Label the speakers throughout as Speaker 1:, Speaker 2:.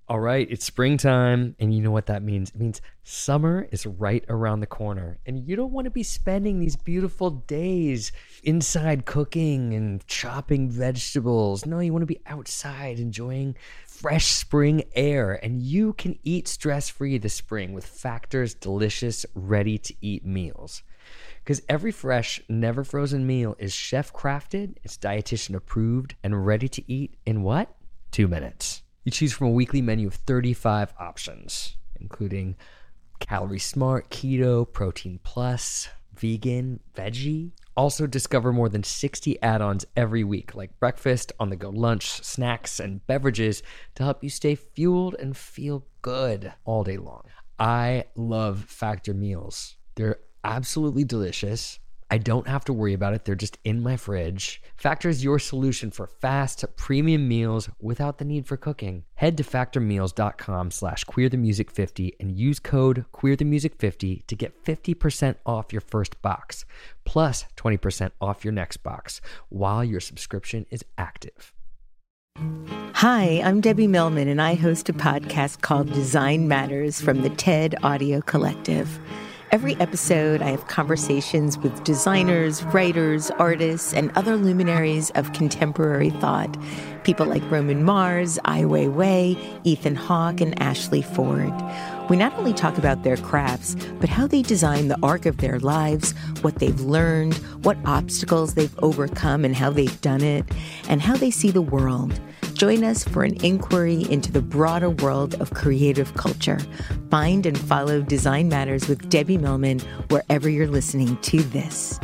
Speaker 1: All right, it's springtime, and you know what that means. It means summer is right around the corner, and you don't want to be spending these beautiful days inside cooking and chopping vegetables. No, you want to be outside enjoying fresh spring air, and you can eat stress-free this spring with Factor's delicious, ready-to-eat meals. Because every fresh, never frozen meal is chef-crafted, it's dietitian approved, and ready to eat in what? 2 minutes. You choose from a weekly menu of 35 options, including Calorie Smart, Keto, Protein Plus, Vegan, Veggie. Also discover more than 60 add-ons every week, like breakfast, on-the-go lunch, snacks, and beverages to help you stay fueled and feel good all day long. I love Factor meals. They're absolutely delicious. I don't have to worry about it. They're just in my fridge. Factor is your solution for fast, premium meals without the need for cooking. Head to factormeals.com/queerthemusic50 and use code queerthemusic50 to get 50% off your first box, plus 20% off your next box while your subscription is active.
Speaker 2: Hi, I'm Debbie Millman, and I host a podcast called Design Matters from the TED Audio Collective. Every episode, I have conversations with designers, writers, artists, and other luminaries of contemporary thought. People like Roman Mars, Ai Weiwei, Ethan Hawke, and Ashley Ford. We not only talk about their crafts, but how they design the arc of their lives, what they've learned, what obstacles they've overcome and how they've done it, and how they see the world. Join us for an inquiry into the broader world of creative culture. Find and follow Design Matters with Debbie Millman wherever you're listening to this.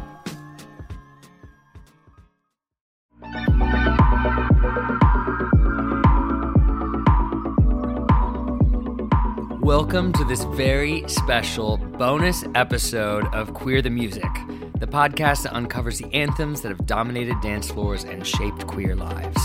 Speaker 1: Welcome to this very special bonus episode of Queer the Music, the podcast that uncovers the anthems that have dominated dance floors and shaped queer lives.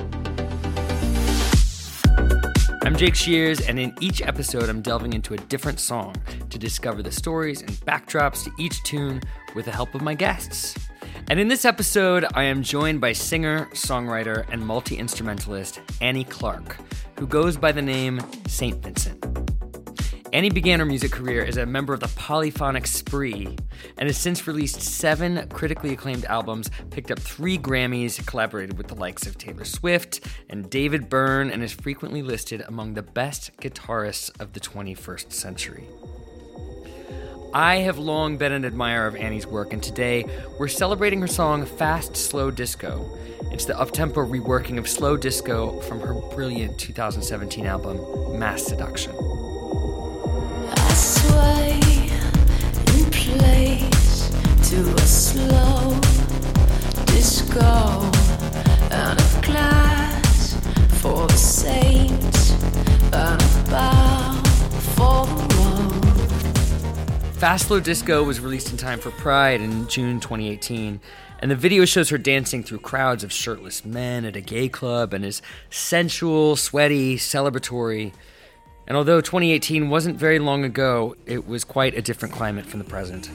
Speaker 1: I'm Jake Shears, and in each episode, I'm delving into a different song to discover the stories and backdrops to each tune with the help of my guests. And in this episode, I am joined by singer, songwriter, and multi-instrumentalist Annie Clark, who goes by the name St. Vincent. Annie began her music career as a member of the Polyphonic Spree and has since released 7 critically acclaimed albums, picked up 3 Grammys, collaborated with the likes of Taylor Swift and David Byrne, and is frequently listed among the best guitarists of the 21st century. I have long been an admirer of Annie's work, and today we're celebrating her song Fast Slow Disco. It's the up-tempo reworking of slow disco from her brilliant 2017 album, Mass Seduction.
Speaker 3: Sway in place to a slow disco, out of class for the saints, and a bow for the road.
Speaker 1: Fast Slow Disco was released in time for Pride in June 2018, and the video shows her dancing through crowds of shirtless men at a gay club and is sensual, sweaty, celebratory. And although 2018 wasn't very long ago, it was quite a different climate from the present.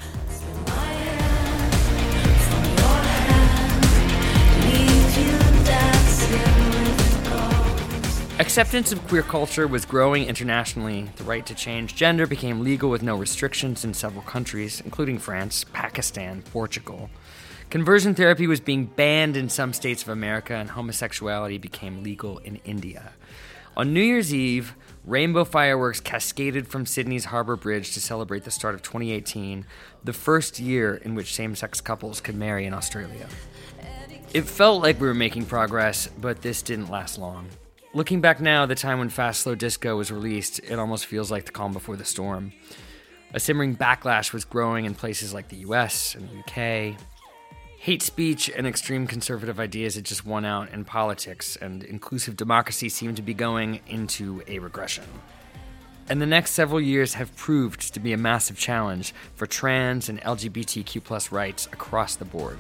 Speaker 1: Acceptance of queer culture was growing internationally. The right to change gender became legal with no restrictions in several countries, including France, Pakistan, Portugal. Conversion therapy was being banned in some states of America, and homosexuality became legal in India. On New Year's Eve, rainbow fireworks cascaded from Sydney's Harbour Bridge to celebrate the start of 2018, the first year in which same-sex couples could marry in Australia. It felt like we were making progress, but this didn't last long. Looking back now, the time when Fast Slow Disco was released, it almost feels like the calm before the storm. A simmering backlash was growing in places like the US and the UK. Hate speech and extreme conservative ideas had just won out in politics, and inclusive democracy seemed to be going into a regression. And the next several years have proved to be a massive challenge for trans and LGBTQ+ rights across the board.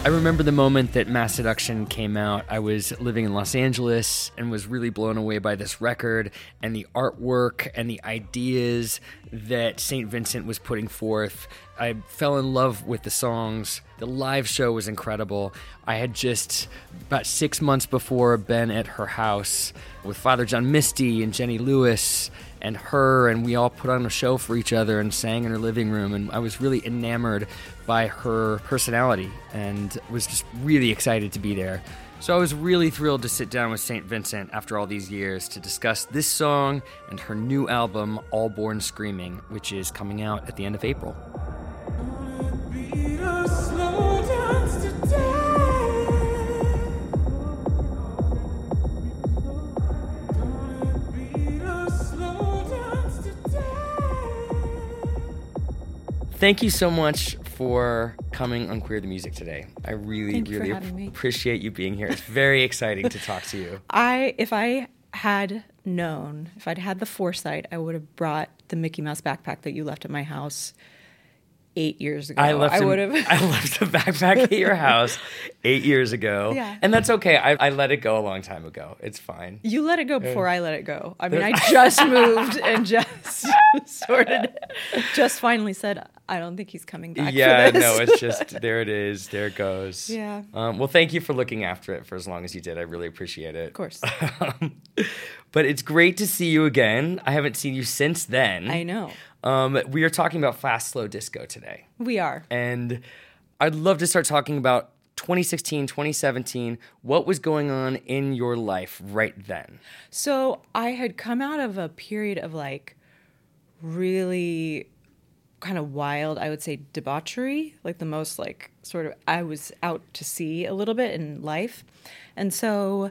Speaker 1: I remember the moment that Mass Seduction came out. I was living in Los Angeles and was really blown away by this record and the artwork and the ideas that St. Vincent was putting forth. I fell in love with the songs. The live show was incredible. I had just, about 6 months before, been at her house with Father John Misty and Jenny Lewis and her, and we all put on a show for each other and sang in her living room, and I was really enamored by her personality and was just really excited to be there. So I was really thrilled to sit down with St. Vincent after all these years to discuss this song and her new album, All Born Screaming, which is coming out at the end of April. Thank you so much for coming on Queer the Music today. I really appreciate you being here. It's very exciting to talk to you.
Speaker 4: If I'd had the foresight, I would have brought the Mickey Mouse backpack that you left at my house 8 years ago.
Speaker 1: I left the backpack at your house 8 years ago.
Speaker 4: Yeah.
Speaker 1: And that's okay. I let it go a long time ago. It's fine.
Speaker 4: You let it go before I let it go. I mean, I just moved and just just finally said, I don't think he's coming back for this.
Speaker 1: No, it's just, there it is. There it goes.
Speaker 4: Yeah.
Speaker 1: Well, thank you for looking after it for as long as you did. I really appreciate it.
Speaker 4: Of course.
Speaker 1: But it's great to see you again. I haven't seen you since then.
Speaker 4: I know.
Speaker 1: We are talking about Fast Slow Disco today.
Speaker 4: We are.
Speaker 1: And I'd love to start talking about 2016, 2017. What was going on in your life right then?
Speaker 4: So I had come out of a period of like really kind of wild, I would say, debauchery, like the most like sort of, I was out to sea a little bit in life. And so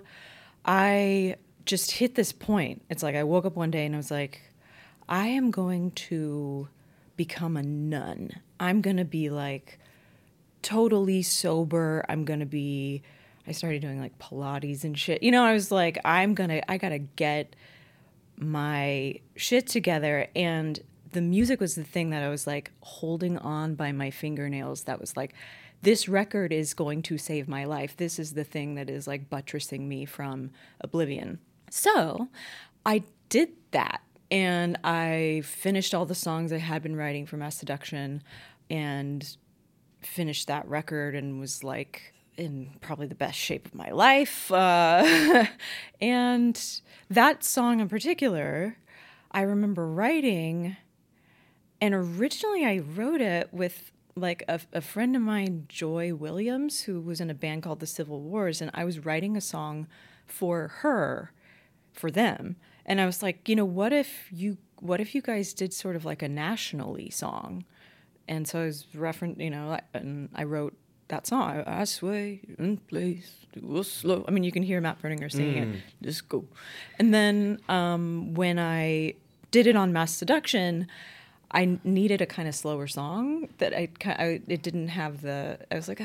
Speaker 4: I just hit this point. It's like I woke up one day and I was like, I am going to become a nun. I'm going to be like totally sober. I started doing like Pilates and shit. You know, I was like, I got to get my shit together. And the music was the thing that I was like holding on by my fingernails. That was like, this record is going to save my life. This is the thing that is like buttressing me from oblivion. So I did that. And I finished all the songs I had been writing for Mass Seduction and finished that record and was like in probably the best shape of my life. And that song in particular, I remember writing, and originally I wrote it with like a friend of mine, Joy Williams, who was in a band called the Civil Wars, and I was writing a song for her, for them. And I was like, you know, what if you guys did sort of like a nationally song? And so I was and I wrote that song. I sway in place to a slow. I mean, you can hear Matt Berninger singing it. Just go. And then when I did it on Mass Seduction, I needed a kind of slower song that it didn't have the. I was like,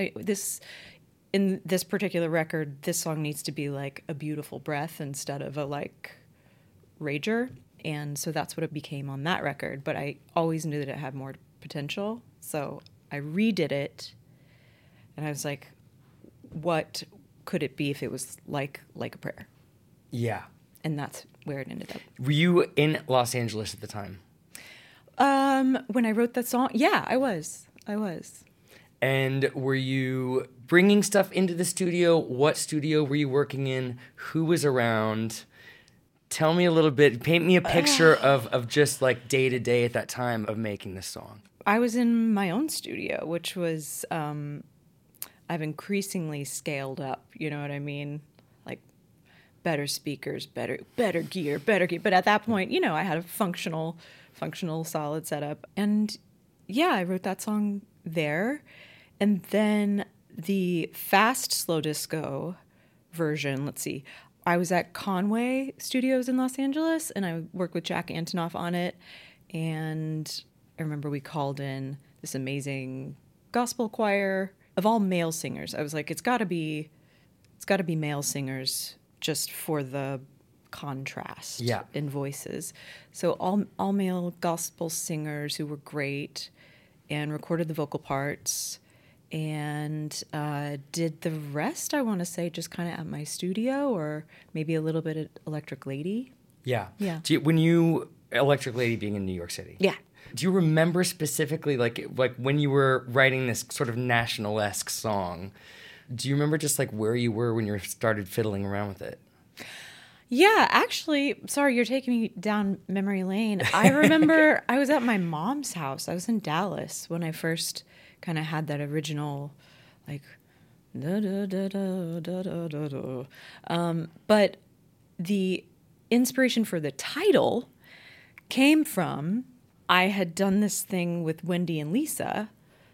Speaker 4: in this particular record, this song needs to be like a beautiful breath instead of a like rager. And so that's what it became on that record. But I always knew that it had more potential. So I redid it. And I was like, what could it be if it was like a prayer?
Speaker 1: Yeah.
Speaker 4: And that's where it ended up.
Speaker 1: Were you in Los Angeles at the time?
Speaker 4: When I wrote that song, yeah, I was.
Speaker 1: And were you bringing stuff into the studio? What studio were you working in? Who was around? Tell me a little bit. Paint me a picture of just like day to day at that time of making this song.
Speaker 4: I was in my own studio, which was, I've increasingly scaled up. You know what I mean? Like better speakers, better gear. But at that point, you know, I had a functional, solid setup. And yeah, I wrote that song there. And then the fast slow disco version, let's see. I was at Conway Studios in Los Angeles, and I worked with Jack Antonoff on it. And I remember we called in this amazing gospel choir of all male singers. I was like, it's got to be male singers just for the contrast in voices. So all male gospel singers who were great and recorded the vocal parts. and did the rest, I want to say, just kind of at my studio or maybe a little bit at Electric Lady.
Speaker 1: Yeah.
Speaker 4: Yeah.
Speaker 1: When you, Electric Lady being in New York City.
Speaker 4: Yeah.
Speaker 1: Do you remember specifically, like when you were writing this sort of national-esque song, do you remember just like where you were when you started fiddling around with it?
Speaker 4: Yeah, actually, sorry, you're taking me down memory lane. I remember I was at my mom's house. I was in Dallas when I first kind of had that original, like, da da da da da da da da. But the inspiration for the title came from, I had done this thing with Wendy and Lisa,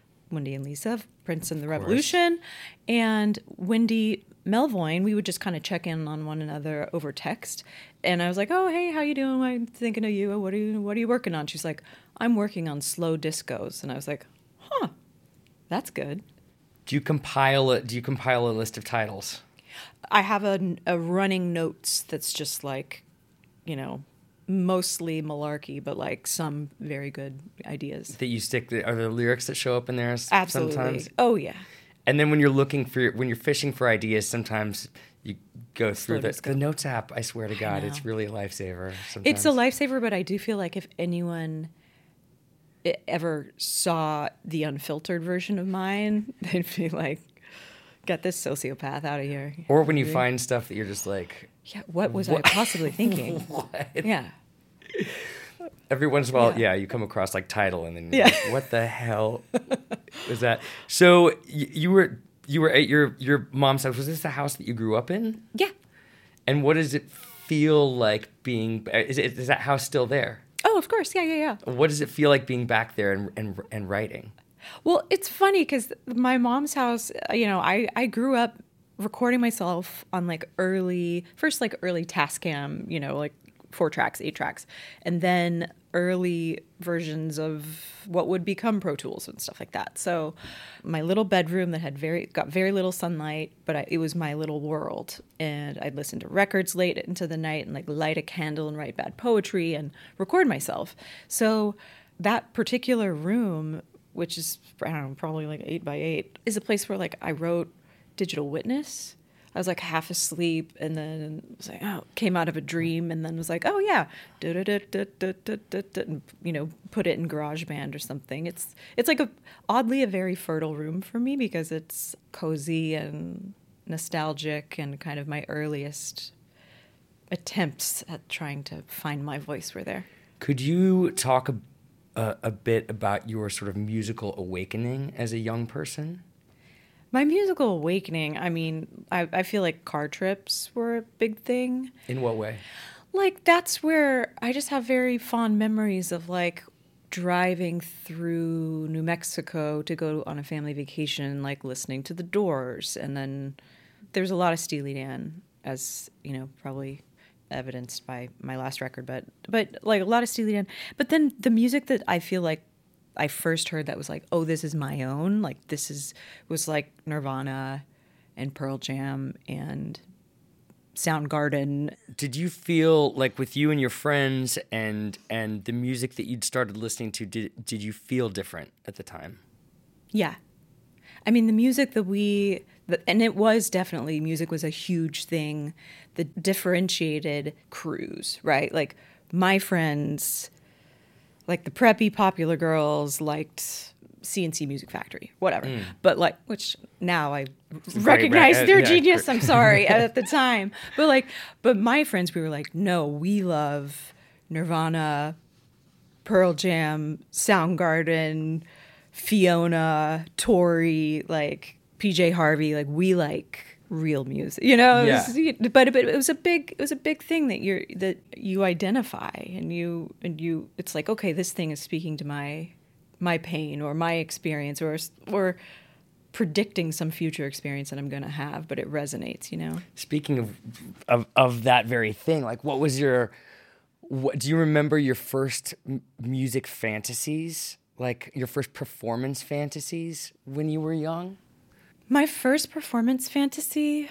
Speaker 4: Prince and the Revolution, and Wendy Melvoin. We would just kind of check in on one another over text, and I was like, "Oh, hey, how you doing? I'm thinking of you. What are you working on?" She's like, "I'm working on slow discos," and I was like, "Huh, that's good."
Speaker 1: Do you compile a list of titles?
Speaker 4: I have a running notes that's just like, mostly malarkey, but like some very good ideas.
Speaker 1: That you stick, are there lyrics that show up in there
Speaker 4: Absolutely.
Speaker 1: sometimes?
Speaker 4: Oh, yeah.
Speaker 1: And then when you're when you're fishing for ideas, sometimes you go through the Notes app. I swear to God, it's really a lifesaver. Sometimes.
Speaker 4: It's a lifesaver, but I do feel like if anyone ever saw the unfiltered version of mine, they'd be like, "Get this sociopath out of here."
Speaker 1: Or when you find stuff that you're just like,
Speaker 4: "Yeah, what was I possibly thinking?"
Speaker 1: What?
Speaker 4: Yeah.
Speaker 1: Every once in a while, you come across like title, and then you're like, what the hell was that? So you were at your mom's house. Was this the house that you grew up in?
Speaker 4: Yeah.
Speaker 1: And what does it feel like being? Is that house still there?
Speaker 4: Oh, of course. Yeah.
Speaker 1: What does it feel like being back there and writing?
Speaker 4: Well, it's funny because my mom's house, I grew up recording myself on early Tascam, like 4 tracks, 8 tracks, and then early versions of what would become Pro Tools and stuff like that. So my little bedroom that had got very little sunlight, but it was my little world. And I'd listen to records late into the night and light a candle and write bad poetry and record myself. So that particular room, which is, I don't know, probably 8 by 8, is a place where I wrote Digital Witness. I was half asleep, and then was came out of a dream, and then was oh yeah, and, put it in GarageBand or something. It's oddly a very fertile room for me because it's cozy and nostalgic and kind of my earliest attempts at trying to find my voice were there.
Speaker 1: Could you talk a bit about your sort of musical awakening as a young person?
Speaker 4: My musical awakening, I mean, I feel like car trips were a big thing.
Speaker 1: In what way?
Speaker 4: That's where I just have very fond memories of driving through New Mexico to go on a family vacation, listening to The Doors. And then there's a lot of Steely Dan, as, probably evidenced by my last record, but a lot of Steely Dan. But then the music that I feel like I first heard that was oh, this is my own. Was Nirvana and Pearl Jam and Soundgarden.
Speaker 1: Did you feel with you and your friends and the music that you'd started listening to, did you feel different at the time?
Speaker 4: Yeah. I mean, the music and it was definitely, music was a huge thing that differentiated crews, right? My friends, the preppy popular girls liked CNC Music Factory, whatever. But which now I recognize their genius. I'm sorry at the time, but my friends, we were no, we love Nirvana, Pearl Jam, Soundgarden, Fiona, Tori, PJ Harvey. We like real music, but it was a big thing that you identify and you it's okay, this thing is speaking to my pain or my experience or predicting some future experience that I'm going to have, but it resonates,
Speaker 1: Speaking of that very thing, what was do you remember your first music fantasies, your first performance fantasies when you were young?
Speaker 4: My first performance fantasy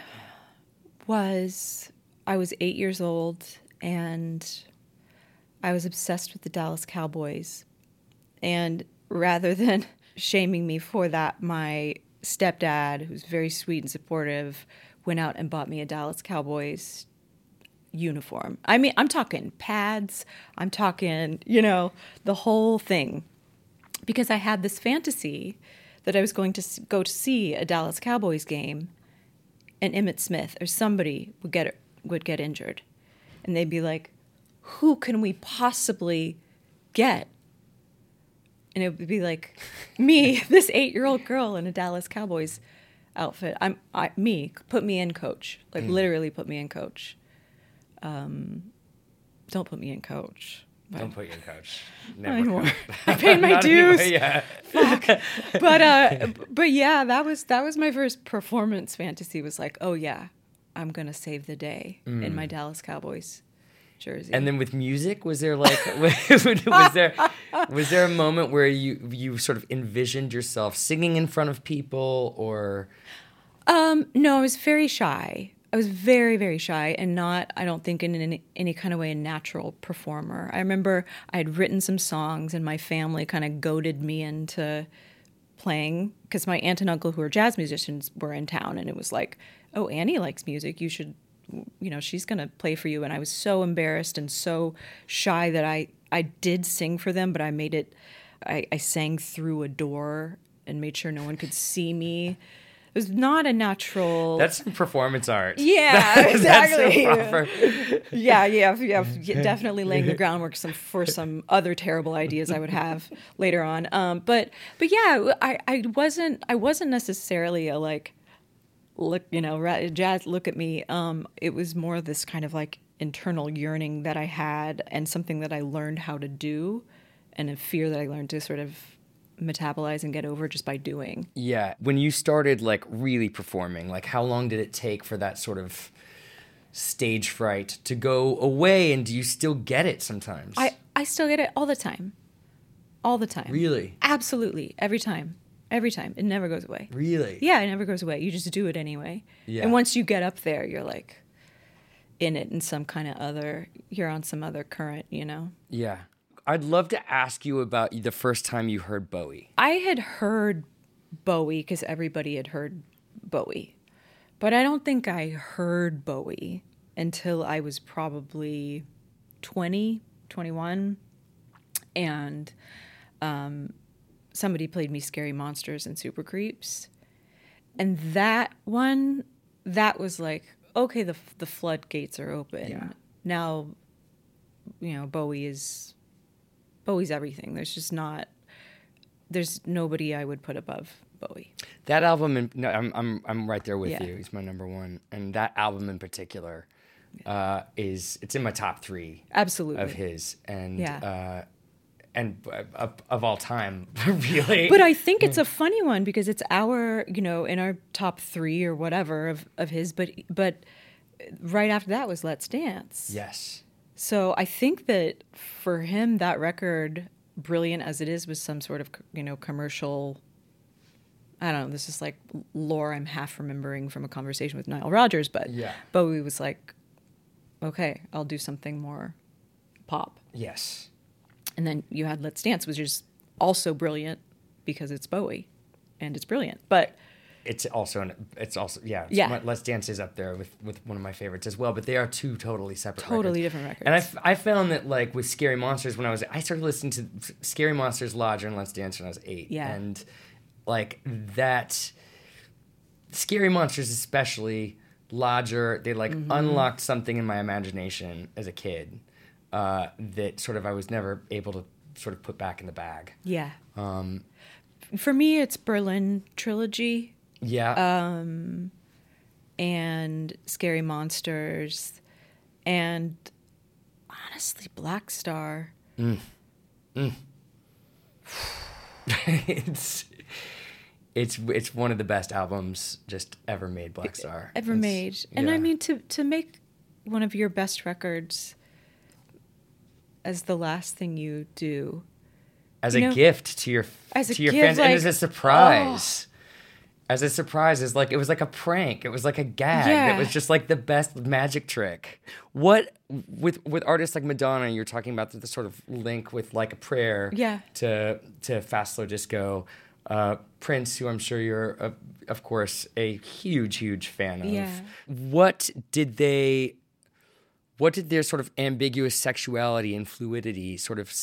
Speaker 4: was, I was 8 years old and I was obsessed with the Dallas Cowboys. And rather than shaming me for that, my stepdad, who's very sweet and supportive, went out and bought me a Dallas Cowboys uniform. I mean, I'm talking pads, I'm talking, the whole thing. Because I had this fantasy that I was going to go to see a Dallas Cowboys game and Emmitt Smith or somebody would get injured. And they'd be like, who can we possibly get? And it would be like me, this 8-year-old girl in a Dallas Cowboys outfit. Put me in coach. Like literally put me in coach. Don't put me in coach.
Speaker 1: Don't put you in coach.
Speaker 4: Not anymore.
Speaker 1: Never.
Speaker 4: I paid my dues.
Speaker 1: Anyway, yeah.
Speaker 4: Fuck. But yeah, that was my first performance fantasy. Was like, oh yeah, I'm gonna save the day in my Dallas Cowboys jersey.
Speaker 1: And then with music, was there like was there a moment where you sort of envisioned yourself singing in front of people, or?
Speaker 4: No, I was very shy. I was very, very shy and not, I don't think, in any kind of way a natural performer. I remember I had written some songs and my family kind of goaded me into playing because my aunt and uncle, who are jazz musicians, were in town. And it was like, oh, Annie likes music. You should, she's going to play for you. And I was so embarrassed and so shy that I did sing for them, but I sang through a door and made sure no one could see me. It was not a natural.
Speaker 1: That's some performance art.
Speaker 4: Yeah, exactly.
Speaker 1: That's so proper.
Speaker 4: Yeah, definitely laying the groundwork for some other terrible ideas I would have later on. But yeah, I wasn't necessarily a like, look, jazz, look at me. It was more this kind of like internal yearning that I had, and something that I learned how to do, and a fear that I learned to sort of metabolize and get over just by doing.
Speaker 1: Yeah. When you started like really performing, like how long did it take for that sort of stage fright to go away, and do you still get it sometimes?
Speaker 4: I still get it all the time. All the time.
Speaker 1: Really?
Speaker 4: Absolutely. Every time. It never goes away.
Speaker 1: Really?
Speaker 4: Yeah, it never goes away. You just do it anyway.
Speaker 1: Yeah.
Speaker 4: And once you get up there, you're like in it in some kind of you're on some other current,
Speaker 1: Yeah. I'd love to ask you about the first time you heard Bowie.
Speaker 4: I had heard Bowie because everybody had heard Bowie. But I don't think I heard Bowie until I was probably 20, 21. And somebody played me Scary Monsters and Super Creeps. And that was like, okay, the floodgates are open.
Speaker 1: Yeah.
Speaker 4: Now, Bowie's everything. There's nobody I would put above Bowie.
Speaker 1: That album, I'm right there with
Speaker 4: Yeah.
Speaker 1: you. He's my number one, and that album in particular it's in my top 3.
Speaker 4: Absolutely.
Speaker 1: Of his, and
Speaker 4: Yeah.
Speaker 1: And of all time, really.
Speaker 4: But I think it's a funny one because it's in our top 3 or whatever of his. But right after that was Let's Dance.
Speaker 1: Yes.
Speaker 4: So I think that for him, that record, brilliant as it is, was some sort of, commercial, I don't know, this is like lore I'm half remembering from a conversation with Nile Rodgers, but
Speaker 1: Yeah.
Speaker 4: Bowie was like, okay, I'll do something more pop.
Speaker 1: Yes.
Speaker 4: And then you had Let's Dance, which is also brilliant because it's Bowie and it's brilliant. But
Speaker 1: It's also
Speaker 4: Yeah.
Speaker 1: Let's Dance is up there with one of my favorites as well, but they are 2 totally separate
Speaker 4: Totally
Speaker 1: records.
Speaker 4: different records.
Speaker 1: And I found that like with Scary Monsters, I started listening to Scary Monsters, Lodger, and Let's Dance when I was 8.
Speaker 4: Yeah.
Speaker 1: And like that Scary Monsters, especially Lodger, they like unlocked something in my imagination as a kid that sort of I was never able to sort of put back in the bag.
Speaker 4: yeah. For me, it's Berlin Trilogy.
Speaker 1: Yeah.
Speaker 4: And Scary Monsters, and honestly, Black Star.
Speaker 1: It's one of the best albums just ever made, Black Star.
Speaker 4: Ever made. And
Speaker 1: yeah.
Speaker 4: I mean, to make one of your best records as the last thing you do.
Speaker 1: As a gift to your
Speaker 4: As a
Speaker 1: to your
Speaker 4: gift,
Speaker 1: fans, and
Speaker 4: like,
Speaker 1: as a surprise. As a surprise, it was like a prank. It was like a gag.
Speaker 4: Yeah.
Speaker 1: It was just like the best magic trick. What with artists like Madonna, you're talking about the sort of link with Like a Prayer
Speaker 4: Yeah.
Speaker 1: to Fast Slow Disco. Prince, who I'm sure you're, of course, a huge fan of.
Speaker 4: Yeah.
Speaker 1: What did their sort of ambiguous sexuality and fluidity sort of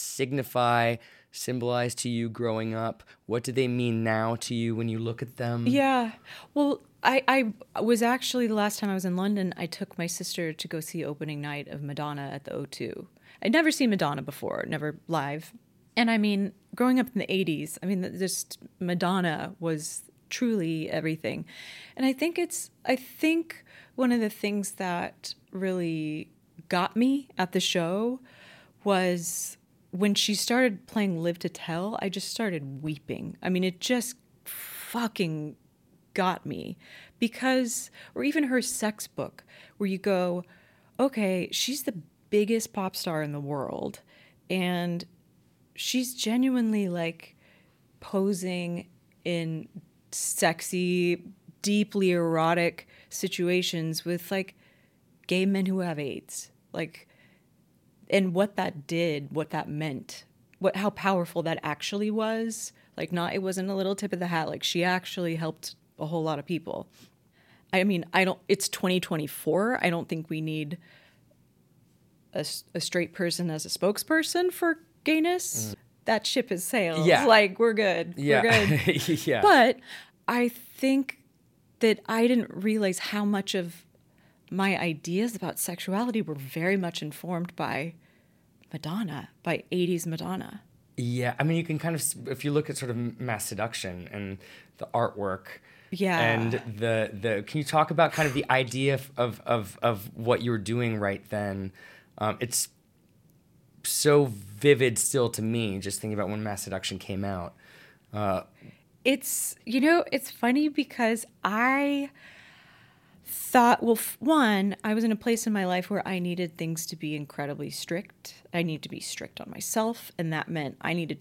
Speaker 1: symbolize to you growing up? What do they mean now to you when you look at them?
Speaker 4: Yeah. Well, I was actually, the last time I was in London, I took my sister to go see opening night of Madonna at the O2. I'd never seen Madonna before, never live. And I mean, growing up in the 80s, I mean, just Madonna was truly everything. And I think one of the things that really got me at the show was when she started playing Live to Tell, I just started weeping. I mean, it just fucking got me. Because, or even her Sex book, where you go, okay, she's the biggest pop star in the world, and she's genuinely like posing in sexy, deeply erotic situations with like gay men who have AIDS. Like, and what that did, what that meant, how powerful that actually was. Like, it wasn't a little tip of the hat. Like, she actually helped a whole lot of people. I mean, it's 2024. I don't think we need a straight person as a spokesperson for gayness. That ship has sailed.
Speaker 1: Yeah.
Speaker 4: Like, we're good.
Speaker 1: Yeah.
Speaker 4: We're good.
Speaker 1: Yeah.
Speaker 4: But I think that I didn't realize how much of my ideas about sexuality were very much informed by Madonna, by 80s Madonna.
Speaker 1: Yeah, I mean, you can kind of, if you look at sort of Mass Seduction and the artwork,
Speaker 4: Yeah.
Speaker 1: and the can you talk about kind of the idea of what you were doing right then? It's so vivid still to me, just thinking about when Mass Seduction came out.
Speaker 4: It's funny because I thought, well, one, I was in a place in my life where I needed things to be incredibly strict. I needed to be strict on myself, and that meant I needed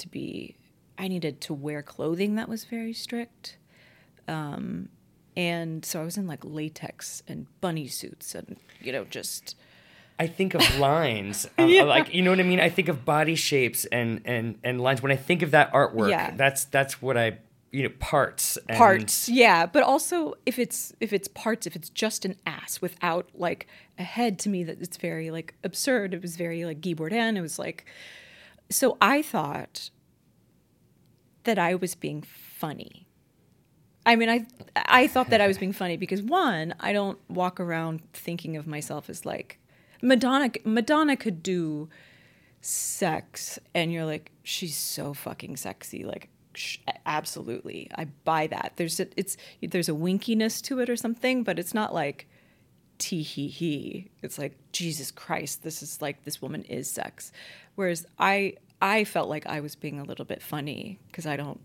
Speaker 4: to wear clothing that was very strict. And so I was in like latex and bunny suits and, just...
Speaker 1: I think of lines, like, you know what I mean? I think of body shapes and lines. When I think of that artwork, that's what I, parts.
Speaker 4: Yeah. But also if it's parts, if it's just an ass without like a head, to me, that it's very like absurd. It was very like Guy Bourdin. It was like, so I thought that I was being funny. I mean, I thought that I was being funny because, one, I don't walk around thinking of myself as like, Madonna could do sex and you're like, she's so fucking sexy. Like, absolutely. I buy that. There's a winkiness to it or something, but it's not like tee hee hee. It's like, Jesus Christ, this woman is sex. Whereas I felt like I was being a little bit funny because I don't,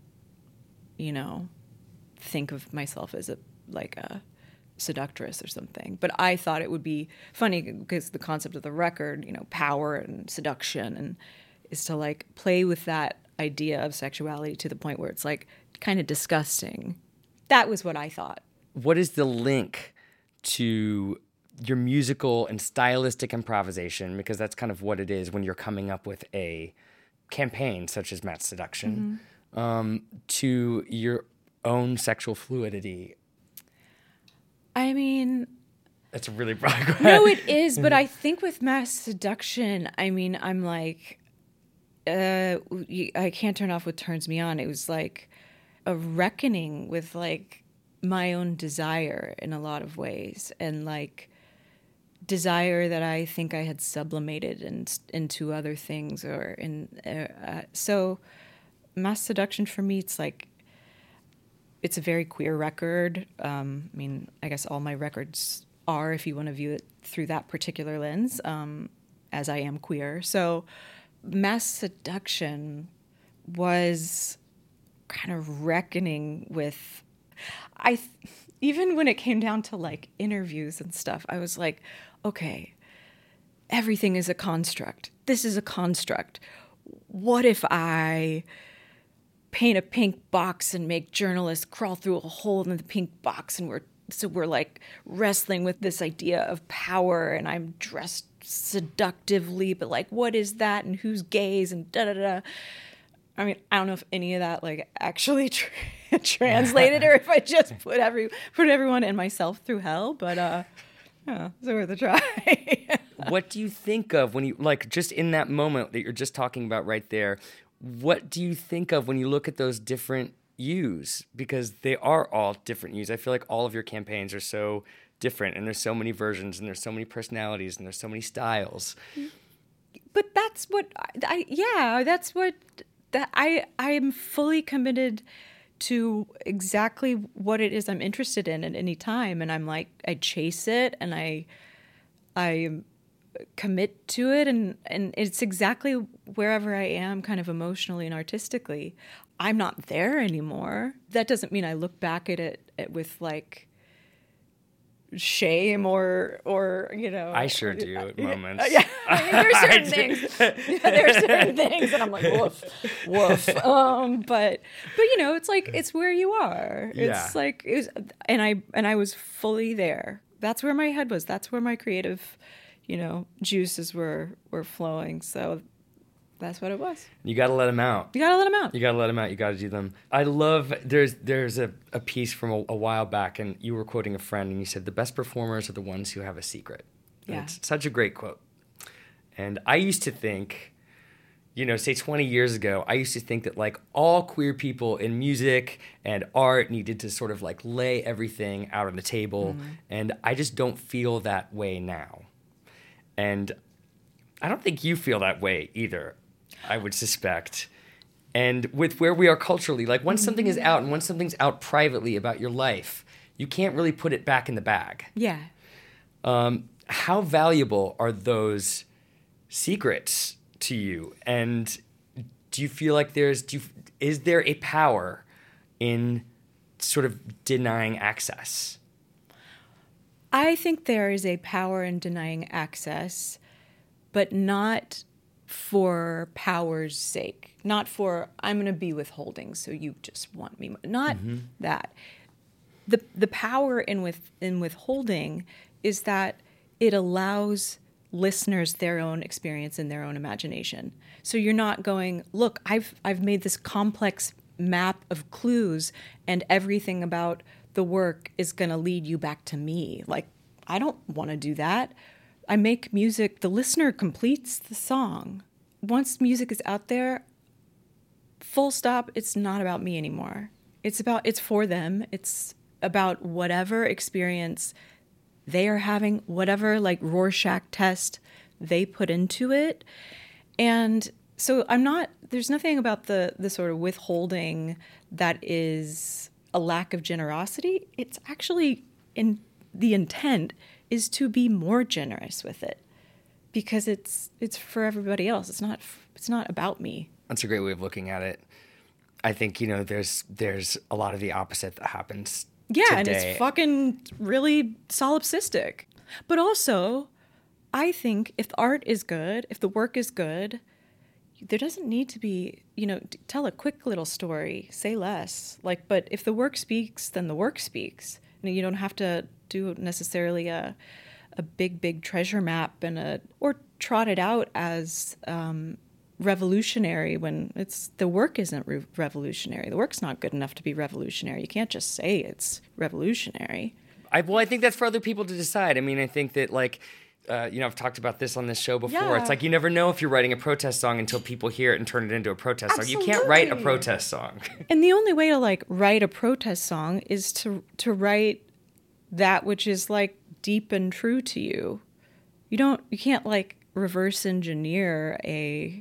Speaker 4: think of myself as a seductress or something. But I thought it would be funny because the concept of the record, power and seduction, and is to like play with that idea of sexuality to the point where it's like kind of disgusting. That was what I thought.
Speaker 1: What is the link to your musical and stylistic improvisation? Because that's kind of what it is when you're coming up with a campaign such as Mass Seduction, to your own sexual fluidity.
Speaker 4: I mean,
Speaker 1: that's a really broad question.
Speaker 4: No, it is, but I think with Mass Seduction, I mean, I'm like, I can't turn off what turns me on. It was like a reckoning with like my own desire in a lot of ways, and like desire that I think I had sublimated into other things, or so Mass Seduction for me, it's like, it's a very queer record. I mean, I guess all my records are, if you want to view it through that particular lens, as I am queer. So Mass Seduction was kind of reckoning with, even when it came down to like interviews and stuff, I was like, okay, everything is a construct. This is a construct. What if I paint a pink box and make journalists crawl through a hole in the pink box, and we're like wrestling with this idea of power, and I'm dressed seductively, but like, what is that, and who's gays, and da da da. I mean, I don't know if any of that like actually translated or if I just put everyone and myself through hell, but yeah, it's worth a try.
Speaker 1: What do you think of when you, like, just in that moment that you're just talking about right there, what do you think of when you look at those different yous? Because they are all different yous. I feel like all of your campaigns are so different, and there's so many versions, and there's so many personalities, and there's so many styles.
Speaker 4: But that's what I am fully committed to exactly what it is I'm interested in at any time. And I'm like, I chase it and I commit to it. And it's exactly wherever I am kind of emotionally and artistically. I'm not there anymore. That doesn't mean I look back at it with like shame or you know.
Speaker 1: I sure do at moments.
Speaker 4: Yeah, I mean, there's certain things. There's certain things, and I'm like, woof. But you know, it's like it's where you are. It's like it was, and I was fully there. That's where my head was. That's where my creative, you know, juices were flowing. So that's what it was.
Speaker 1: You got to let them out.
Speaker 4: You got to let them out.
Speaker 1: You got to let them out. You got to do them. I love, there's a piece from a while back, and you were quoting a friend, and you said, the best performers are the ones who have a secret. And
Speaker 4: Yeah.
Speaker 1: it's such a great quote. And I used to think, you know, say 20 years ago, I used to think that like all queer people in music and art needed to sort of like lay everything out on the table. And I just don't feel that way now. And I don't think you feel that way either, I would suspect. And with where we are culturally, like once something is out and once something's out privately about your life, you can't really put it back in the bag.
Speaker 4: Yeah.
Speaker 1: How valuable are those secrets to you? And do you feel like is there a power in sort of denying access?
Speaker 4: I think there is a power in denying access, but not for power's sake. Not for, I'm going to be withholding, so you just want me. Not that. The power in withholding is that it allows listeners their own experience and their own imagination. So you're not going, look, I've made this complex map of clues, and everything about the work is going to lead you back to me. Like, I don't want to do that. I make music, the listener completes the song. Once music is out there, full stop, it's not about me anymore. It's for them. It's about whatever experience they are having, whatever like Rorschach test they put into it. And so there's nothing about the sort of withholding that is a lack of generosity. It's actually the intent is to be more generous with it because it's for everybody else. It's not about me.
Speaker 1: That's a great way of looking at it. I think, you know, there's a lot of the opposite that happens
Speaker 4: Yeah,
Speaker 1: today.
Speaker 4: and it's fucking really solipsistic. But also, I think if the art is good, if the work is good, there doesn't need to be, you know, tell a quick little story, say less. Like, but if the work speaks, then the work speaks. You don't have to do necessarily a big treasure map or trot it out as revolutionary when the work isn't revolutionary. The work's not good enough to be revolutionary. You can't just say it's revolutionary.
Speaker 1: I think that's for other people to decide. I mean, I think that like, you know, I've talked about this on this show before.
Speaker 4: Yeah.
Speaker 1: It's like you never know if you're writing a protest song until people hear it and turn it into a protest song. You can't
Speaker 4: Absolutely.
Speaker 1: write a protest song.
Speaker 4: And the only way to like write a protest song is to write that which is like deep and true to you. You can't like reverse engineer a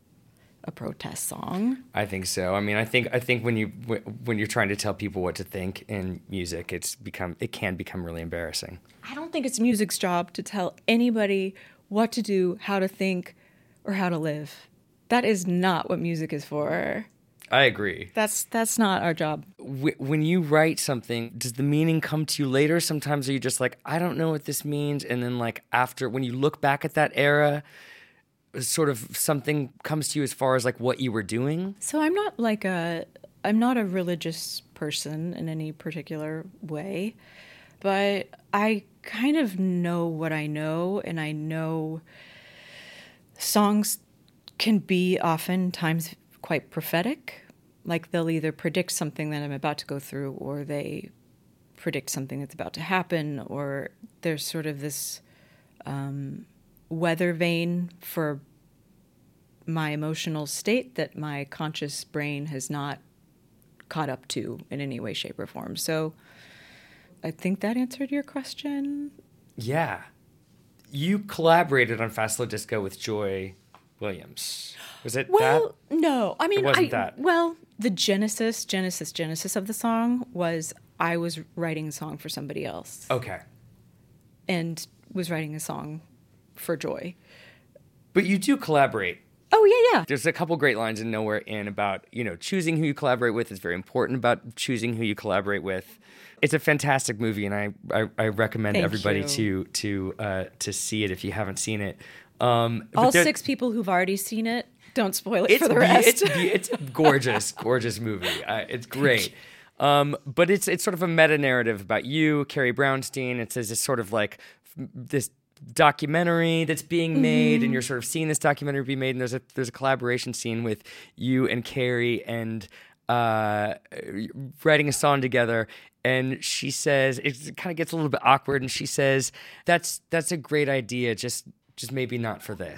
Speaker 4: protest song.
Speaker 1: I think so. I mean, I think when you're trying to tell people what to think in music, it can become really embarrassing.
Speaker 4: I don't think it's music's job to tell anybody what to do, how to think, or how to live. That is not what music is for.
Speaker 1: I agree.
Speaker 4: That's not our job.
Speaker 1: When you write something, does the meaning come to you later? Sometimes are you just like, I don't know what this means, and then like after, when you look back at that era, sort of something comes to you as far as like what you were doing?
Speaker 4: So I'm not a religious person in any particular way, but I kind of know what I know, and I know songs can be oftentimes quite prophetic. Like they'll either predict something that I'm about to go through, or they predict something that's about to happen, or there's sort of this weather vane for my emotional state that my conscious brain has not caught up to in any way, shape, or form. So I think that answered your question.
Speaker 1: Yeah. You collaborated on Fast Slow Disco with Joy Williams. Was it
Speaker 4: Well, no. I mean,
Speaker 1: It wasn't that.
Speaker 4: Well, the genesis of the song was I was writing a song for somebody else
Speaker 1: Okay.
Speaker 4: and was writing a song for Joy.
Speaker 1: But you do collaborate.
Speaker 4: Oh, yeah.
Speaker 1: There's a couple great lines in Nowhere In about, choosing who you collaborate with is very important about choosing who you collaborate with. It's a fantastic movie, and I recommend
Speaker 4: Thank
Speaker 1: everybody
Speaker 4: you.
Speaker 1: to see it if you haven't seen it.
Speaker 4: All 6 people who've already seen it, don't spoil it for the rest.
Speaker 1: It's a gorgeous movie. It's great. But it's sort of a meta narrative about you, Carrie Brownstein. It's this sort of like this documentary that's being made, and you're sort of seeing this documentary be made, and there's a collaboration scene with you and Carrie and writing a song together. And she says, it kind of gets a little bit awkward, and she says, that's a great idea, just maybe not for this.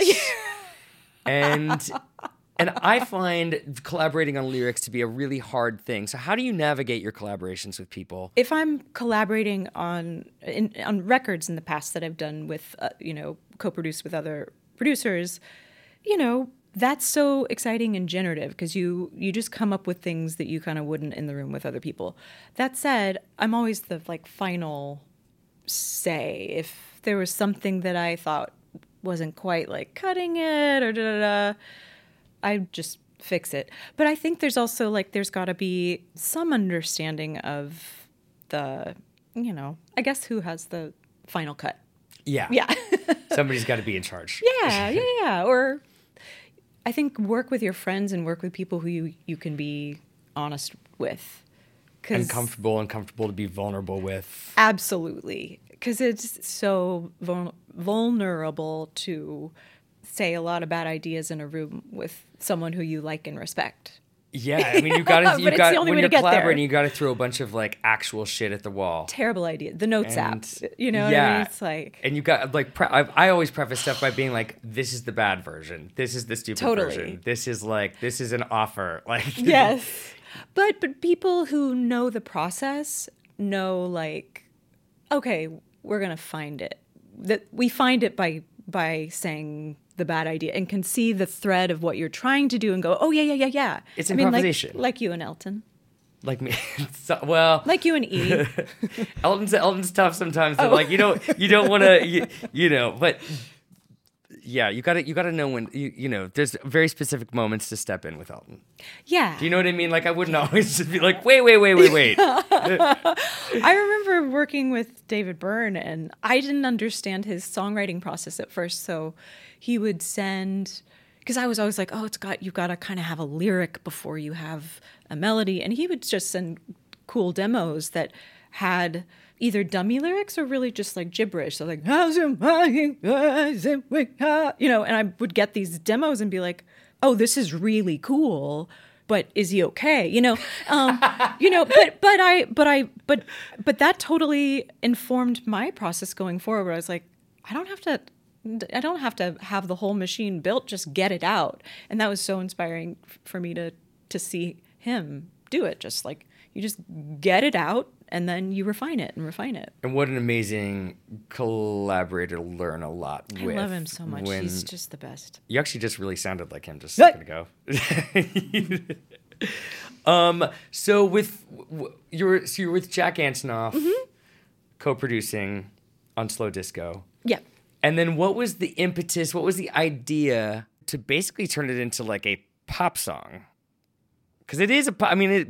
Speaker 1: And I find collaborating on lyrics to be a really hard thing. So how do you navigate your collaborations with people?
Speaker 4: If I'm collaborating on records in the past that I've done with, co-produced with other producers, that's so exciting and generative because you just come up with things that you kind of wouldn't in the room with other people. That said, I'm always the final say. If there was something that I thought wasn't quite cutting it or I just fix it. But I think there's also there's got to be some understanding of the, I guess who has the final cut.
Speaker 1: Yeah.
Speaker 4: Yeah.
Speaker 1: Somebody's got to be in charge.
Speaker 4: Yeah. Or I think work with your friends and work with people who you can be honest with.
Speaker 1: And comfortable to be vulnerable with.
Speaker 4: Absolutely. Because it's so vulnerable to say a lot of bad ideas in a room with someone who you like and respect.
Speaker 1: Yeah, I mean, you got
Speaker 4: But it's the only
Speaker 1: when
Speaker 4: way
Speaker 1: you're
Speaker 4: to get there.
Speaker 1: collaborating, you got to throw a bunch of actual shit at the wall.
Speaker 4: Terrible idea. The Notes app.
Speaker 1: And-
Speaker 4: What I mean? It's
Speaker 1: and you got I always preface stuff by being this is the bad version. This is the stupid
Speaker 4: Totally.
Speaker 1: version. This is an offer.
Speaker 4: Yes. But people who know the process know okay, we're going to find it. That we find it by saying the bad idea and can see the thread of what you're trying to do and go, oh, yeah.
Speaker 1: It's improvisation.
Speaker 4: Like you and Elton.
Speaker 1: Like me. Well,
Speaker 4: Like you and E.
Speaker 1: Elton's tough sometimes. So you don't want to, but yeah, you got to know when there's very specific moments to step in with Elton.
Speaker 4: Yeah.
Speaker 1: Do you know what I mean? I wouldn't always just be wait.
Speaker 4: I remember working with David Byrne, and I didn't understand his songwriting process at first. So he would send, because I was always you've got to kind of have a lyric before you have a melody. And he would just send cool demos that had either dummy lyrics or really just gibberish. So and I would get these demos and be like, oh, this is really cool. But is he okay? But that totally informed my process going forward. I was like, I don't have to have the whole machine built. Just get it out. And that was so inspiring for me to see him do it. Just you just get it out and then you refine it.
Speaker 1: And what an amazing collaborator to learn a lot with.
Speaker 4: I love him so much. He's just the best.
Speaker 1: You actually just really sounded like him just a second ago. So you're with Jack Antonoff, co-producing on Slow Disco.
Speaker 4: Yeah.
Speaker 1: And then what was the impetus? What was the idea to basically turn it into a pop song? Because it is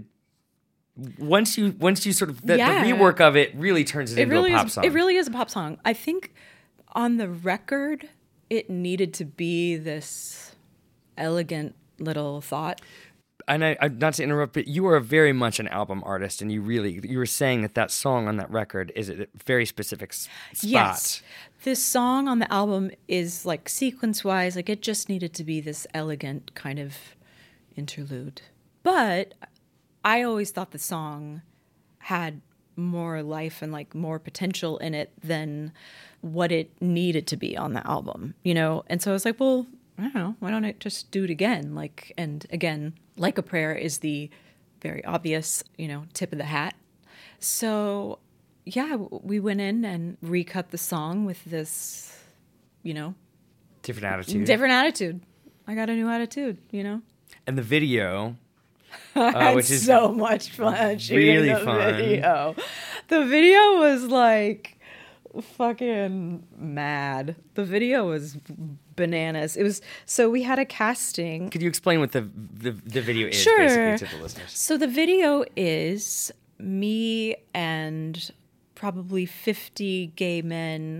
Speaker 1: once you sort of the rework of it really turns it into a pop song.
Speaker 4: It really is a pop song. I think on the record it needed to be this elegant little thought.
Speaker 1: And I not to interrupt, but you are very much an album artist, and you were saying that song on that record is a very specific spot.
Speaker 4: Yes. This song on the album is sequence-wise, it just needed to be this elegant kind of interlude. But I always thought the song had more life and like more potential in it than what it needed to be on the album, you know? And so I was like, well, I don't know, why don't I just do it again? Like, and again, Like a Prayer is the very obvious, you know, tip of the hat. So yeah, we went in and recut the song with this, you know,
Speaker 1: Different attitude.
Speaker 4: different attitude. I got a new attitude, you know?
Speaker 1: And the video,
Speaker 4: Which is so much fun.
Speaker 1: really
Speaker 4: shooting the
Speaker 1: fun.
Speaker 4: Video. The video was like fucking mad. The video was bananas. It was so we had a casting.
Speaker 1: could you explain what the video is
Speaker 4: Sure.
Speaker 1: basically to the listeners?
Speaker 4: So the video is me and probably 50 gay men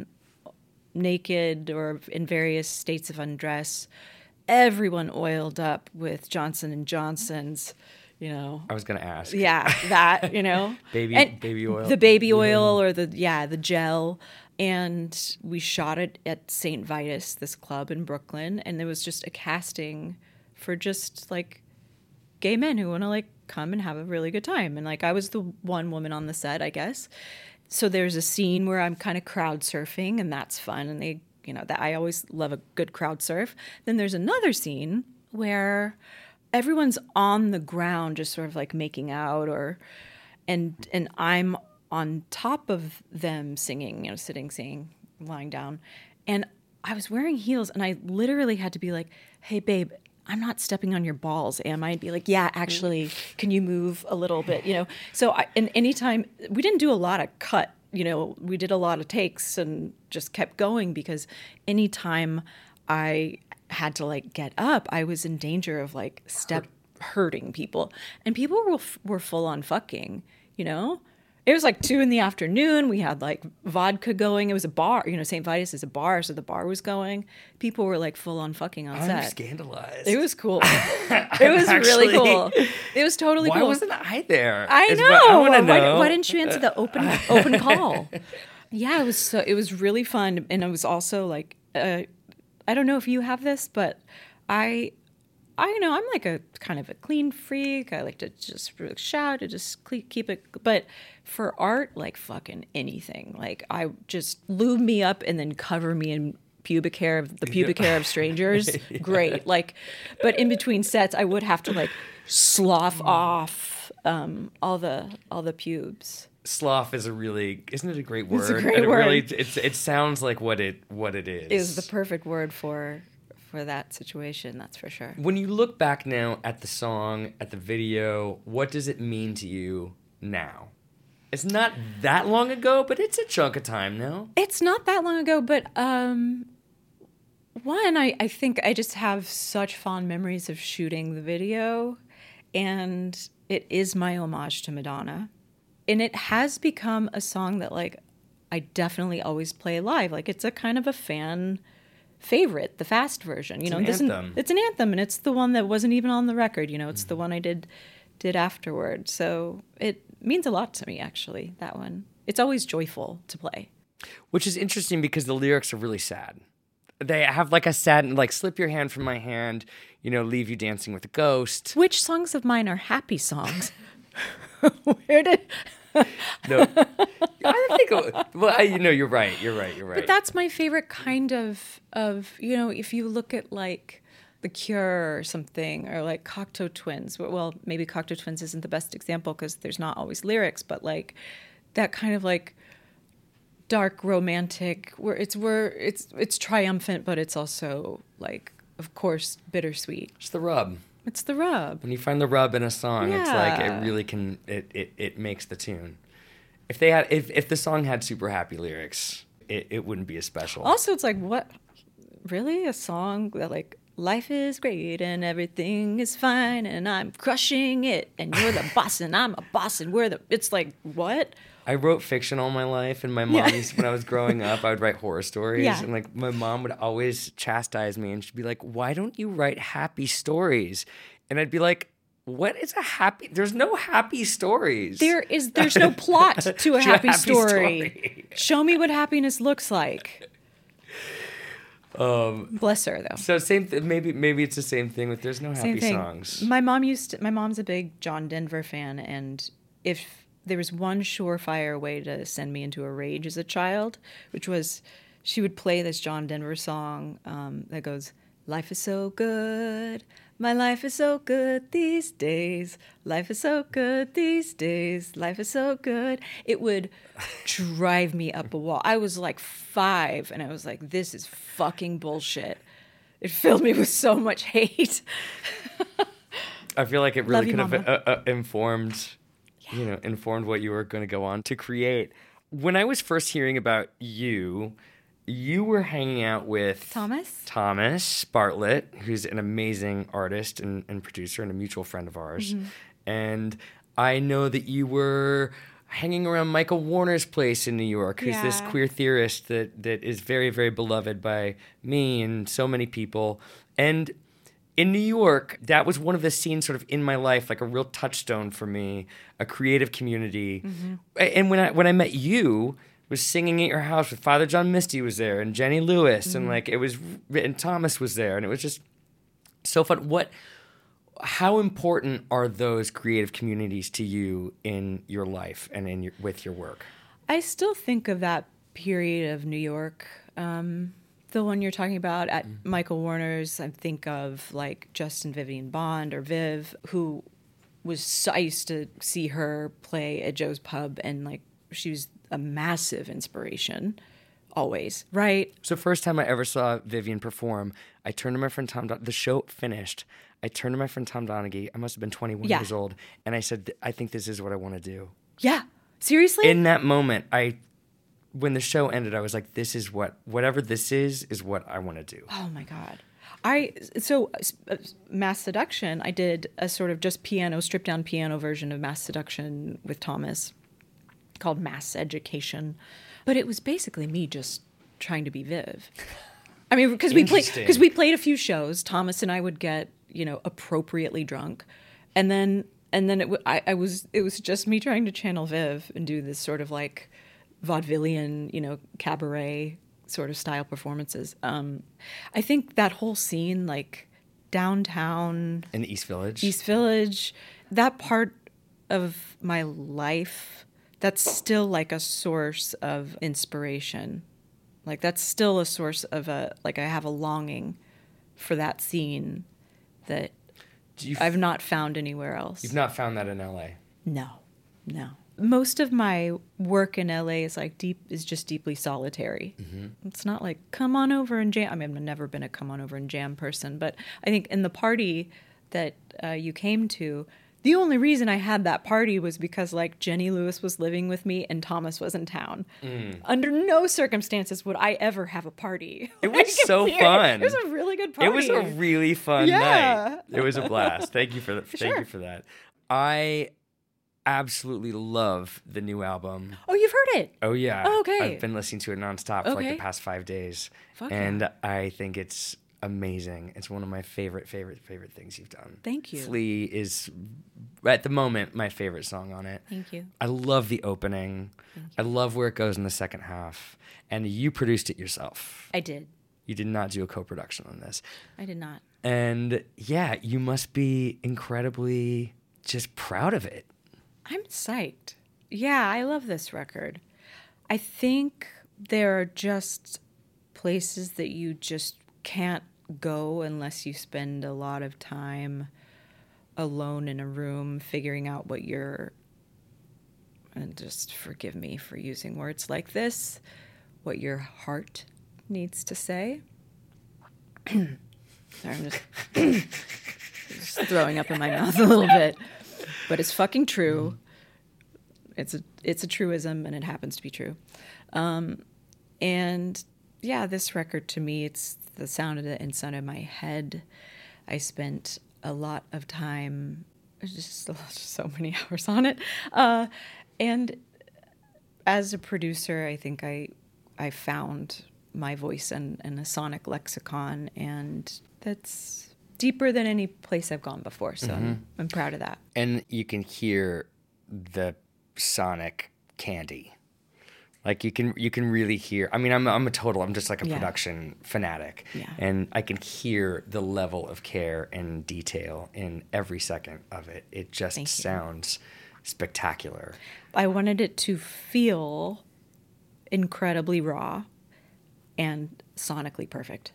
Speaker 4: naked or in various states of undress. Everyone oiled up with Johnson & Johnson's, you know.
Speaker 1: I was going to ask.
Speaker 4: Yeah, that, you know.
Speaker 1: Baby oil.
Speaker 4: The baby oil or the gel. And we shot it at St. Vitus, this club in Brooklyn. And there was just a casting for just like gay men who want to like come and have a really good time. And like I was the one woman on the set, I guess. So there's a scene where I'm kind of crowd surfing and that's fun. And they, you know, that I always love a good crowd surf. Then there's another scene where everyone's on the ground just sort of like making out and I'm on top of them singing, you know, singing, lying down. And I was wearing heels and I literally had to be like, hey babe, I'm not stepping on your balls, am I? And be like, yeah, actually, can you move a little bit, you know? So and anytime, we didn't do a lot of cut, you know, we did a lot of takes and just kept going because anytime I had to like get up, I was in danger of like hurting people. And people were full on fucking, you know? It was like 2 p.m. We had like vodka going. It was a bar, you know, St. Vitus is a bar. So the bar was going. People were like full on fucking on set.
Speaker 1: I'm scandalized.
Speaker 4: It was cool. It was really cool. It was totally cool.
Speaker 1: Why wasn't I there?
Speaker 4: I
Speaker 1: Is
Speaker 4: know.
Speaker 1: what I want to know.
Speaker 4: Why didn't you answer the open call? Yeah, it was really fun. And it was also like, I don't know if you have this, but I know I'm like a kind of a clean freak. I like to just shout and just keep it. But for art, like fucking anything. Like I just lube me up and then cover me in pubic hair of strangers. Great. Like, but in between sets, I would have to like slough off all the pubes.
Speaker 1: Slough is isn't it a great word?
Speaker 4: It's a great
Speaker 1: and
Speaker 4: word.
Speaker 1: It sounds like what it is.
Speaker 4: It was the perfect word for that situation, that's for sure.
Speaker 1: When you look back now at the song, at the video, what does it mean to you now? It's not that long ago, but it's a chunk of time now.
Speaker 4: It's not that long ago, but one, I think I just have such fond memories of shooting the video, and it is my homage to Madonna. And it has become a song that, like, I definitely always play live. Like, it's a kind of a fan favorite, the fast version. You know,
Speaker 1: It's an anthem.
Speaker 4: It's an anthem, and it's the one that wasn't even on the record. You know, it's the one I did afterward. So it means a lot to me, actually, that one. It's always joyful to play.
Speaker 1: Which is interesting because the lyrics are really sad. They have like a sad, like, slip your hand from my hand, you know, leave you dancing with a ghost.
Speaker 4: Which songs of mine are happy songs? Where did...
Speaker 1: No, I think, well, you know, you're right.
Speaker 4: But that's my favorite kind of, you know, if you look at like The Cure or something, or like Cocteau Twins. Well, maybe Cocteau Twins isn't the best example because there's not always lyrics, but like that kind of like dark romantic where it's triumphant, but it's also like, of course, bittersweet.
Speaker 1: It's the rub.
Speaker 4: It's the rub.
Speaker 1: When you find the rub in a song, it's like it really can. It makes the tune. If the song had super happy lyrics, it wouldn't be as special.
Speaker 4: Also, it's like, what? Really? A song that like, life is great and everything is fine and I'm crushing it and you're the boss and I'm a boss and it's like, what?
Speaker 1: I wrote fiction all my life, and my mom used to, when I was growing up, I would write horror stories, and like my mom would always chastise me, and she'd be like, "Why don't you write happy stories?" And I'd be like, "What is a happy? There's no happy stories.
Speaker 4: There's no plot to a happy story. Show me what happiness looks like." Bless her, though.
Speaker 1: So maybe it's the same thing with there's no happy songs.
Speaker 4: My mom's a big John Denver fan, and if there was one surefire way to send me into a rage as a child, which was she would play this John Denver song that goes, "Life is so good. My life is so good these days. Life is so good these days. Life is so good." It would drive me up a wall. I was like 5, and I was like, this is fucking bullshit. It filled me with so much hate.
Speaker 1: I feel like it really
Speaker 4: Love you,
Speaker 1: could have informed what you were going to go on to create. When I was first hearing about you were hanging out with Thomas Bartlett, who's an amazing artist and producer and a mutual friend of ours. Mm-hmm. And I know that you were hanging around Michael Warner's place in New York, who's this queer theorist that is very, very beloved by me and so many people. And in New York, that was one of the scenes sort of in my life, like a real touchstone for me, a creative community. Mm-hmm. And when I met you, was singing at your house with Father John Misty was there and Jenny Lewis, and and Thomas was there, and it was just so fun. How important are those creative communities to you in your life and with your work?
Speaker 4: I still think of that period of New York, the one you're talking about at Michael Warner's. I think of like Justin Vivian Bond or Viv, who I used to see her play at Joe's Pub, and like she was a massive inspiration, always, right?
Speaker 1: So first time I ever saw Vivian perform, I turned to my friend Tom. The show finished. I turned to my friend Tom Donaghy. I must have been 21 years old, and I said, "I think this is what I want to do."
Speaker 4: Yeah, seriously.
Speaker 1: In that moment, when the show ended, I was like, "This is whatever this is what I want to do."
Speaker 4: Oh my God. Mass Seduction, I did a sort of just stripped down piano version of Mass Seduction with Thomas, called Mass Education, but it was basically me just trying to be Viv. I mean, because we played a few shows. Thomas and I would get appropriately drunk, and then it was just me trying to channel Viv and do this sort of like vaudevillian cabaret sort of style performances. I think that whole scene, like downtown
Speaker 1: in East Village,
Speaker 4: that part of my life. That's still like a source of inspiration. Like that's still a source of I have a longing for that scene that I've not found anywhere else.
Speaker 1: You've not found that in LA?
Speaker 4: No. Most of my work in LA is just deeply solitary. Mm-hmm. It's not like come on over and jam. I mean, I've never been a come on over and jam person, but I think in the party that you came to, the only reason I had that party was because like Jenny Lewis was living with me and Thomas was in town. Under no circumstances would I ever have a party.
Speaker 1: It was so fun.
Speaker 4: It was a really good party.
Speaker 1: It was a really fun night. It was a blast. Thank you for that. Thank you for that. I absolutely love the new album.
Speaker 4: Oh, you've heard it?
Speaker 1: Oh yeah.
Speaker 4: Oh, okay.
Speaker 1: I've been listening to it nonstop for like the past 5 days. I think it's amazing. It's one of my favorite things you've done.
Speaker 4: Thank you.
Speaker 1: Flea is, at the moment, my favorite song on it.
Speaker 4: Thank you.
Speaker 1: I love the opening. I love where it goes in the second half. And you produced it yourself.
Speaker 4: I did.
Speaker 1: You did not do a co-production on this.
Speaker 4: I did not.
Speaker 1: And yeah, you must be incredibly just proud of it.
Speaker 4: I'm psyched. Yeah, I love this record. I think there are just places that you just can't go unless you spend a lot of time alone in a room figuring out and just forgive me for using words like this, what your heart needs to say. Sorry, I'm just throwing up in my mouth a little bit, but it's fucking true. It's a truism, and it happens to be true. And yeah, this record to me, it's the sound of it inside of my head. I spent a lot of time, just so many hours on it. And as a producer, I think I found my voice and a sonic lexicon, and that's deeper than any place I've gone before. So I'm proud of that.
Speaker 1: And you can hear the sonic candy. Like you can really hear. I mean, I'm just like a production fanatic, and I can hear the level of care and detail in every second of it. It just sounds spectacular.
Speaker 4: I wanted it to feel incredibly raw and sonically perfect.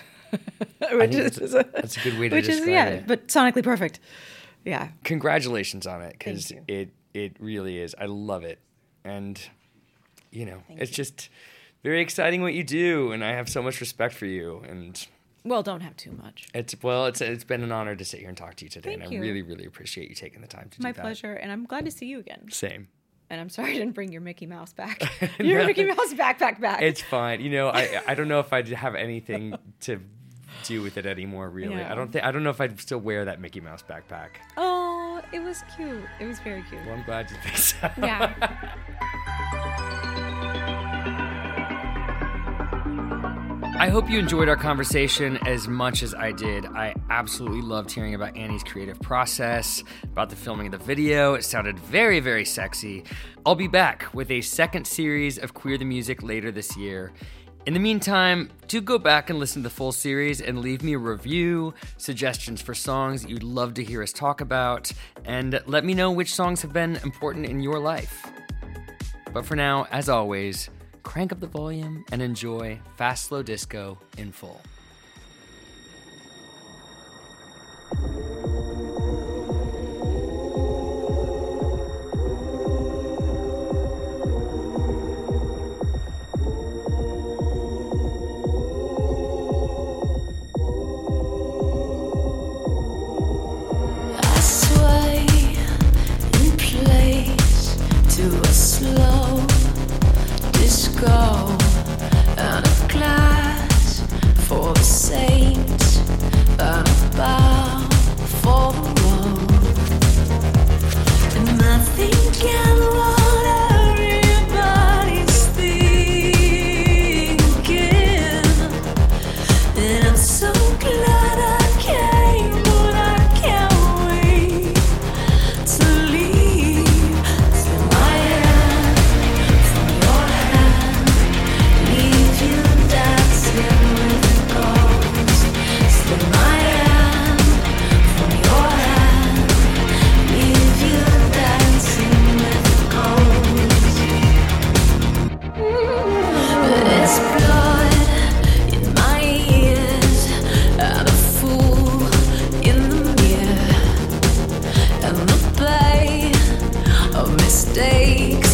Speaker 1: That's a good way to describe it.
Speaker 4: But sonically perfect. Yeah.
Speaker 1: Congratulations on it, because it really is. I love it, and it's just very exciting what you do, and I have so much respect for you. And
Speaker 4: well, don't have too much.
Speaker 1: It's been an honor to sit here and talk to you today, I really, really appreciate you taking the time to do that.
Speaker 4: My pleasure, and I'm glad to see you again.
Speaker 1: Same.
Speaker 4: And I'm sorry I didn't bring your Mickey Mouse back. Your Mickey Mouse backpack back.
Speaker 1: It's fine. I don't know if I'd have anything to do with it anymore, really. Yeah. I don't know if I'd still wear that Mickey Mouse backpack.
Speaker 4: Oh, it was cute. It was very cute.
Speaker 1: Well, I'm glad you think so.
Speaker 4: Yeah.
Speaker 1: I hope you enjoyed our conversation as much as I did. I absolutely loved hearing about Annie's creative process, about the filming of the video. It sounded very, very sexy. I'll be back with a second series of Queer the Music later this year. In the meantime, do go back and listen to the full series and leave me a review, suggestions for songs that you'd love to hear us talk about, and let me know which songs have been important in your life. But for now, as always, crank up the volume and enjoy Fast Slow Disco in full.
Speaker 3: I sway in place to a slow disco out of glass for the saints, out of bow for the road. And I think I'm what everybody's thinking, and I'm so glad I came, but I can't wait to leave. Slip my hand from your hand, leave you dancing with the ghosts. Slip my hand from your hand, leave you dancing with the ghosts. There's blood in my ears, and a fool in the mirror, and the pain of mistakes